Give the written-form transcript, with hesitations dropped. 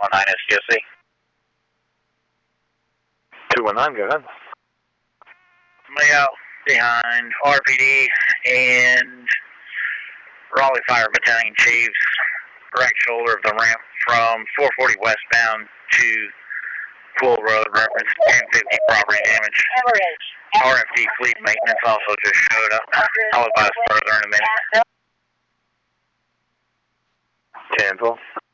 219 STSC. 219, go ahead. Somebody out behind RPD and Raleigh Fire Battalion Chiefs, right shoulder of the ramp from 440 westbound to Pool Road, reference 1050 property damage. RFD fleet maintenance also just showed up. I'll advise further in a minute. Cancel.